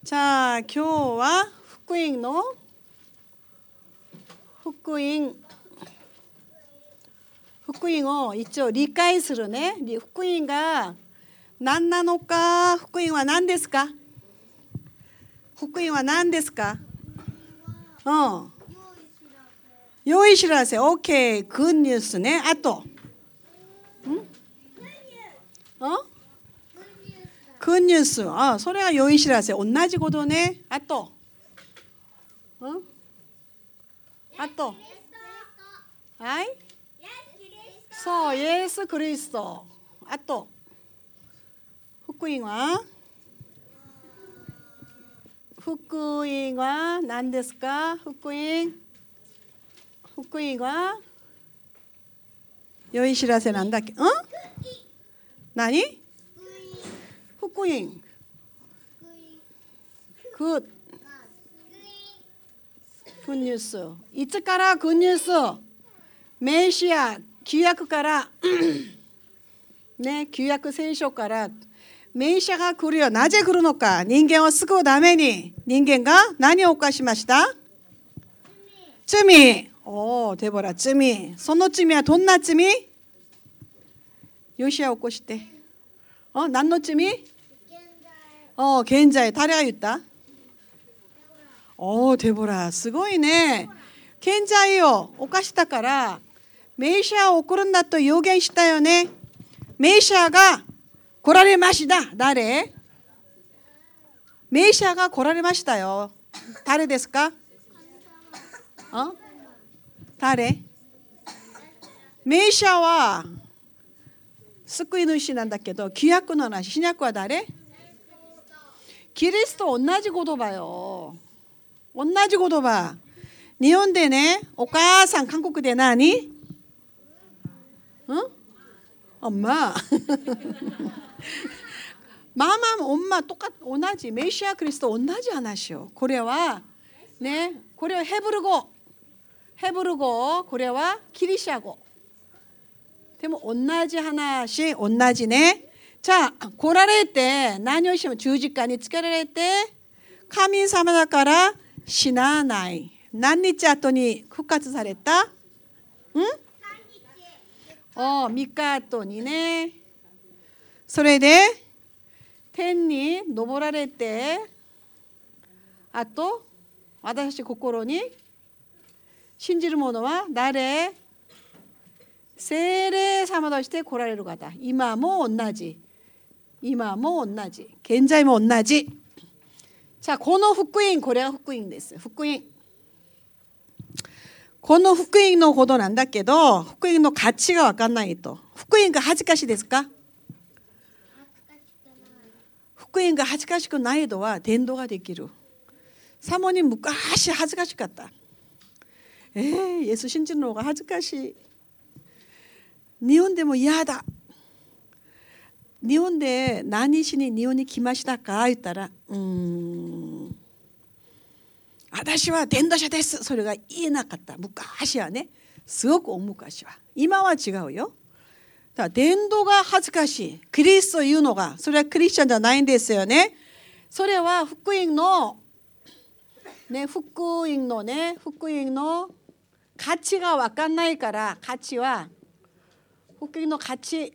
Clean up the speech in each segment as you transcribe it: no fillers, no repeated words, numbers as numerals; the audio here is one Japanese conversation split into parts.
じゃあ今日は福音を一応理解するね。福音が何なのか。福音は何ですか。福音は何ですか。良い知らせ。OK。グッニュースね。あとグッニュース。それは良い知らせ。同じことね。あとはい。そう、イエス・キリスト。あと福音は何ですか。福音は良い知らせなんだっけ。何。福音グッニュース。いつからグッニュース。メシア旧約からね、旧約聖書からメシアが来るよ。なぜ来るのか。人間を救うために。人間が何を犯しました。罪。デボラ、罪。その罪はどんな罪。ヨシアを起こして何の罪。現在。誰が言った。デボラ、すごいね。現在を犯したからメシアを送るんだと予言したよね。メシアが来られました。誰。メシアが来られましたよ。誰ですか。誰。メシアは救い主なんだけど、旧約の話。新約は誰。キリスト。同じ言葉よ。同じ言葉。日本でね、お母さん。韓国で何。엄마 마마 엄마 똑같同じ。メシアキリスト同じ話よ。これはね、これはヘブル語。これはギリシャ語。でも同じ話。同じね。じゃあ来られて何をしても十字架につけられて神様だから死なない。何日後に復活された。3日後にね。それで天に昇られて、あと私たち心に信じる者は誰。聖霊様として来られる方。今も同じ。現在も同じ。じゃあこの福音、これは福音です。この福音のことなんだけど、福音の価値が分かんないと。福音が恥ずかしいですか。福音が恥ずかしくないのは伝道ができる。サモに昔恥ずかしかった。イエス信じるのが恥ずかしい。日本でも嫌だ。日本で何しに日本に来ましたか言ったら、私は伝道者です。それが言えなかった。昔はね。すごく大昔は。今は違うよ。だから伝道が恥ずかしい。キリスト言うのが、それはクリスチャンじゃないんですよね。それは福音の価値が分かんないから。福音の価値。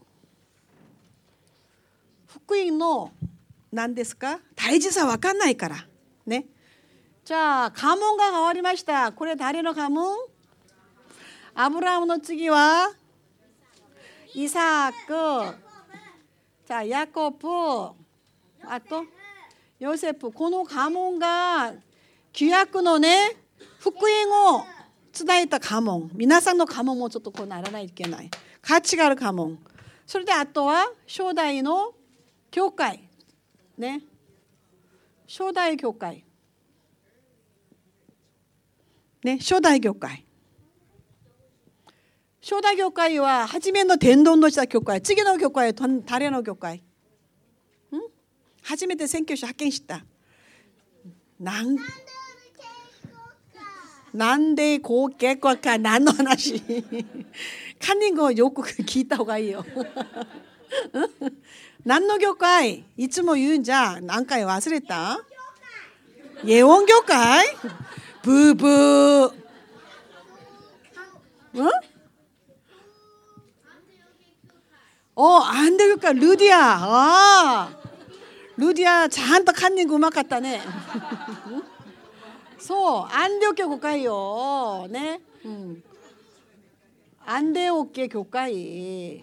福音の何ですか。大事さ分かんないからね。じゃあ家紋が変わりました。これ誰の家紋。アブラハムの次はイサク。じゃあヤコブ。あとヨセフ。この家紋が旧約のね、福音を伝えた家紋。皆さんの家紋もちょっとこうならないといけない。価値がある家紋。それであとは初代の教会ね。初代教会ね。初代教会は初めの伝道のした教会。次の教会は誰の教会。初めて宣教師派遣した。なんでこう結構か。何の話。カンニングをよく聞いた方がいいよ。何の教会。いつも言うんじゃ何回忘れた。 예원 교회? 부부. 응? 안대 교회 루디아. 루디아 잔뜩 한입 음악 같다네. そう、安定教会よ。ね。安定 OK 教会。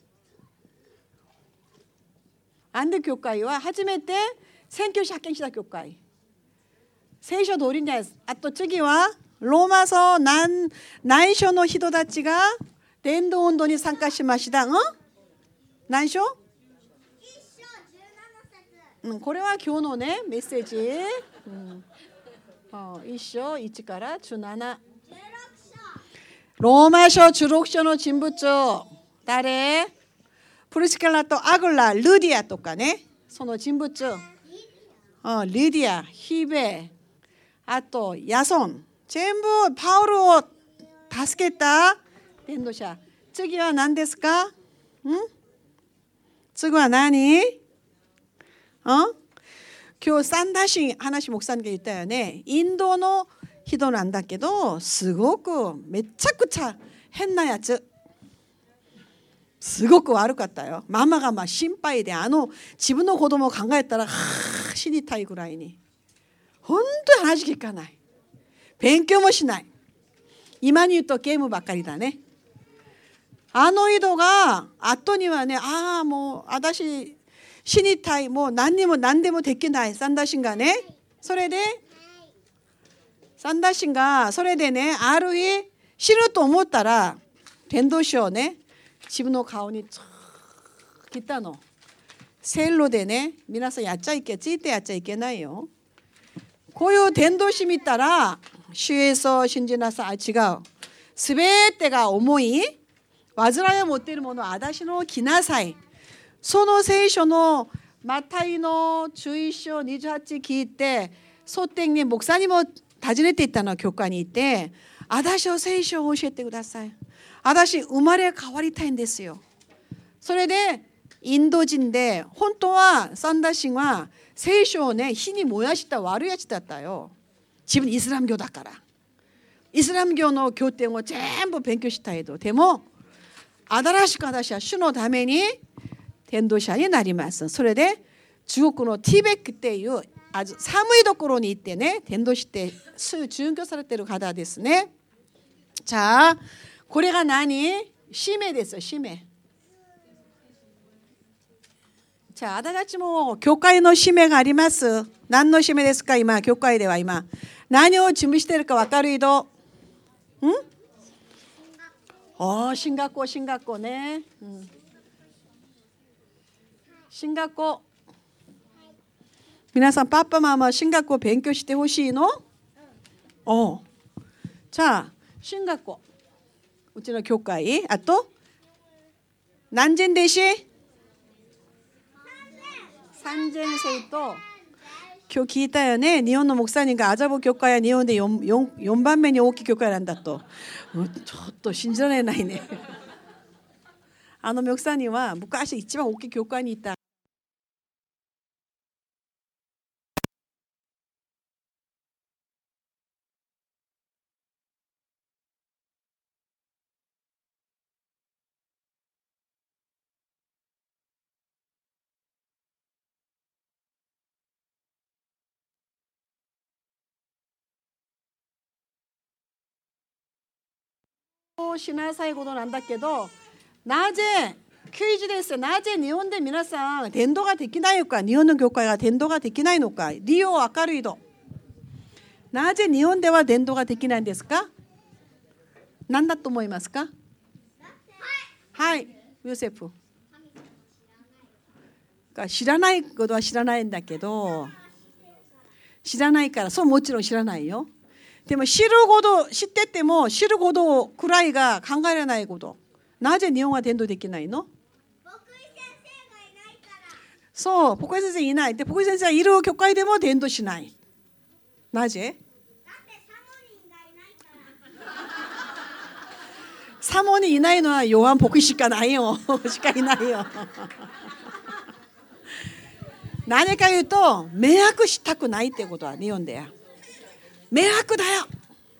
安定教会は初めて宣教師派遣した教会。聖書通りです。あと次はローマ書何章の人たちが伝道運動に参加しました。何章？これは今日のねメッセージ。1章1から17。ローマ書16章の人物誰？プリスケラとアグラ、ルディアとかね、その人物。ルディア、ヒベ、あとヤソン、全部パウルを助けた伝道者。次は何ですか？次は何？今日三田神話목사님が言ったよね。インドの人なんだけどすごくめちゃくちゃ変なやつ。すごく悪かったよ。ママが心配で自分の子供を考えたら死にたいぐらいに本当に話聞かない。勉強もしない。今に言うとゲームばっかりだね。人が後にはね、もう私死にたい、もう何でもできないサンダー神がね、それでサンダー神がそれでね、ある日死ぬと思ったら伝道師をね、自分の顔に切ったの。セルでね、皆さんついてやっちゃいけないよ。こういう伝道師見たら主イエスを信じなさい。違う。すべてが重い煩いを持っているものは私の来なさい。その聖書のマタイの11章28聞いて、ソテンに牧師にも訪ねていったの、教会に行って、私の聖書を教えてください。私生まれ変わりたいんですよ。それでインド人で、本当はサンダー神は聖書をね、火に燃やした悪いやつだったよ。自分イスラム教だから。イスラム教の経典を全部勉強したいと。でも新しく私は主のために伝道者になります。それで中国のティベックっていう寒いところに行ってね、伝道して殉教されている方ですね。じゃあこれが何？使命ですよ、使命。じゃあ私たちも教会の使命があります。何の使命ですか？今教会では今何を準備しているか分かる人？進学校ね。進学校。皆さんパパママ進学校勉強してほしいの？じゃあ進学校。うちの教会、あと何人弟子？3人生と今日聞いたよね。日本の목사님がアザボ教会は日本で 4番目に大きい教会なんだと。ちょっと信じられないね。목사님は昔一番大きい教会にいた。しなさいことなんだけど、なぜクイズです。なぜ日本で皆さん伝道ができないのか、日本の教会が伝道ができないのか、理由明るいと。なぜ日本では伝道ができないんですか？何だと思いますか？はい、ヨセフ。知らないことは知らないんだけど、知らないから、そうもちろん知らないよ。でも知ってても知るほどくらいが考えられないこと。なぜ日本は伝道できないの？牧井先生がいないから。そう、牧井先生いない。で、牧井先生がいる教会でも伝道しない。なぜ？だってサモニーがいないから。サモニーいないのはヨハン牧師しかないよ。しかいないよ。 何か言うと迷惑したくないってことは日本でや。迷惑だよ。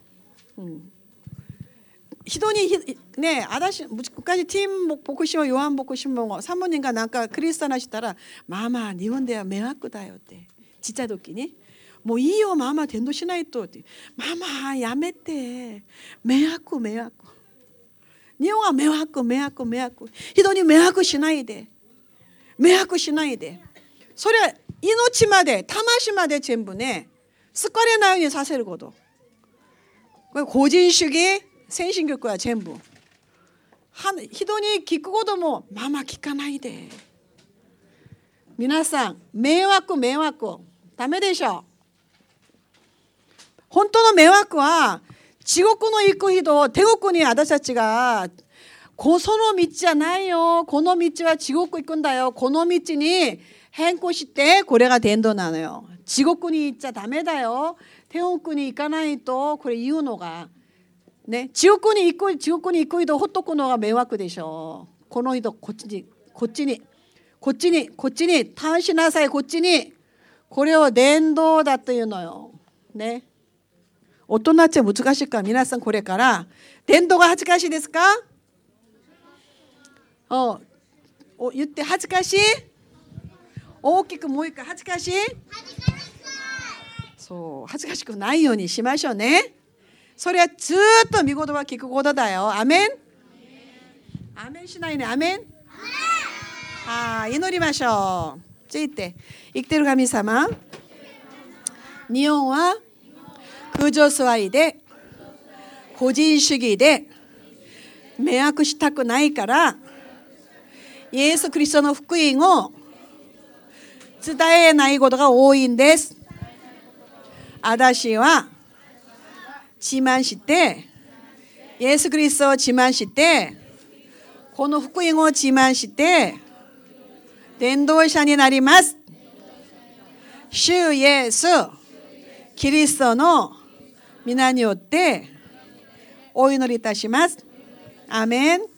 人にね、私昔ティム牧師もヨハン牧師もサモニンがなんかクリスチャンなしたら、ママ日本では迷惑だよってちっちゃい時に、もういいよママ伝道しないとって、ママやめて、迷惑迷惑、日本は迷惑迷惑迷惑、人に迷惑しないで、迷惑しないで、それは命まで魂まで全部ね疲れないようにさせること。これ個人主義先進国は全部人に聞くこともママ聞かないで。皆さん迷惑迷惑ダメでしょ。本当の迷惑は地獄の行く人、天国に私たちがその道じゃないよ、この道は地獄行くんだよ、この道に変更してこれが伝道なのよ。地獄に行っちゃダメだよ、天国に行かないと、これ言うのがね、地獄に行く人ほっとくのが迷惑でしょ。この人こっちにターンしなさい、こっちに。これを伝道だというのよね。大人っちゃ難しいから、皆さんこれから伝道が恥ずかしいですか？言って恥ずかしい？大きくもう一回恥ずかしい？そう恥ずかしくないようにしましょうね。それはずっと御言葉聞くことだよ。アメン。アメンしないね。アメン。祈りましょう。ついて生きてる神様、日本は空上座りで個人主義で迷惑したくないから、イエス・キリストの福音を伝えないことが多いんです。私は自慢して、イエス・キリストを自慢して、この福音を自慢して伝道者になります。主イエス・キリストの皆によってお祈りいたします。アメン。